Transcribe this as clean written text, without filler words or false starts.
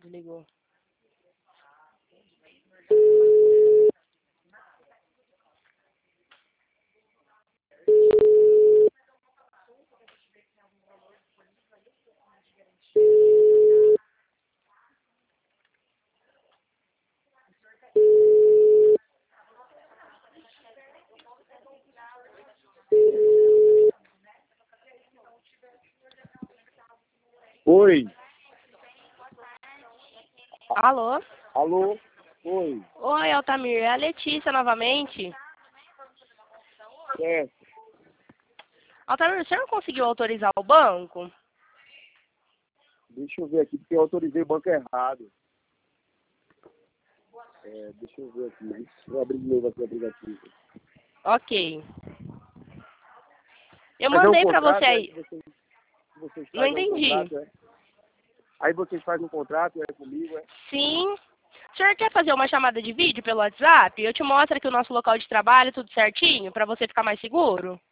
Desligou. Oi. Alô? Alô? Oi. Oi, Altamir. É a Letícia novamente. É. Altamir, você não conseguiu autorizar o banco? Deixa eu ver aqui, porque eu autorizei o banco errado. Deixa eu ver aqui. Vou abrir de novo aqui o aplicativo. Ok. Eu Mas é um mandei pra você contrato, aí. Vocês Não fazem um entendi. contrato, Aí vocês fazem um contrato, comigo, Sim. O senhor quer fazer uma chamada de vídeo pelo WhatsApp? Eu te mostro aqui o nosso local de trabalho, tudo certinho, pra você ficar mais seguro?